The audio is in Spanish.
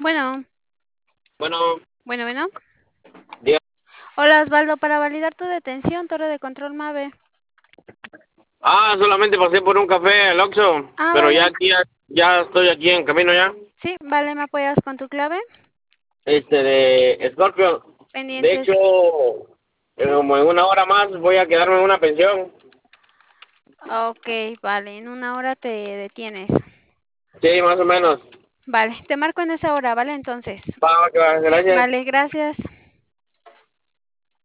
Bueno, Bueno, bueno. diga- Hola Osvaldo, para validar tu detención, Torre de Control Mave. solamente pasé por un café al Oxxo, Ah, pero ya vale. aquí, ya estoy aquí en camino ya. Sí, vale, ¿me apoyas con tu clave? De Scorpio. De hecho, Pendientes. Sí. como en una hora más voy a quedarme en una pensión. Ok, vale, en una hora te detienes. Sí, más o menos. Vale, te marco en esa hora, ¿vale? Entonces. Va, gracias. Vale, gracias.